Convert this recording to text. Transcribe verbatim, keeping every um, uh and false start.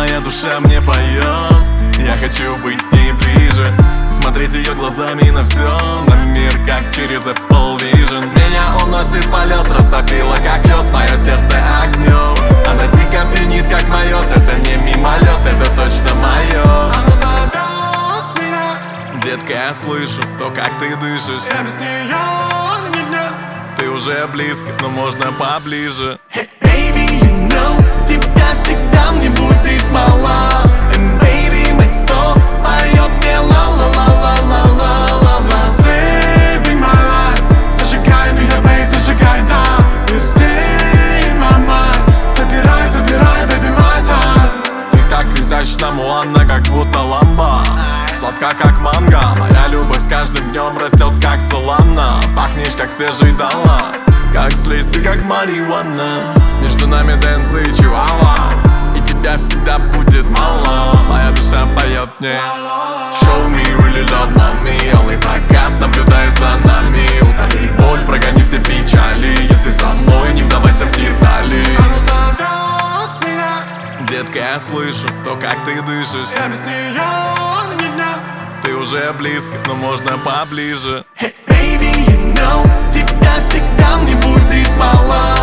моя душа мне поет. Я хочу быть к ней ближе, смотреть ее глазами на все, на мир, как через Apple Vision. Меня уносит полет, растопило как лед, мое сердце огнем. Она дико пьянит, как майот, это не мимолет, это точно мое. Она зовет меня, детка, я слышу то, как ты дышишь. я без нее ни дня. Ты уже близко, но можно поближе. Hey, baby, you know, тебя всегда мне будет мало. And baby, my soul поет мне ла-ла-ла-ла-ла-ла-ла. Saving my life, зажигай меня, бей, зажигай, да. You stay in my mind, собирай, собирай, baby, my time. Ты так изящна, Муанна, как будто ламба. Сладка, как манго, моя любовь с каждым днем растет, как солана. Пахнешь, как свежий дала, как слизь, ты как марихуана. Между нами дэнсы и чуава, и тебя всегда будет мало. Моя душа поет мне Show me really love, mommy. Алый закат наблюдает за нами. Утоли боль, прогони все печали. Если со мной, не вдавайся в детали. Она зовет меня, детка, я слышу то, как ты дышишь. я без нее ни дня. Ты уже близко, но можно поближе. Hey, baby, you know, тебя всегда мне будет мало.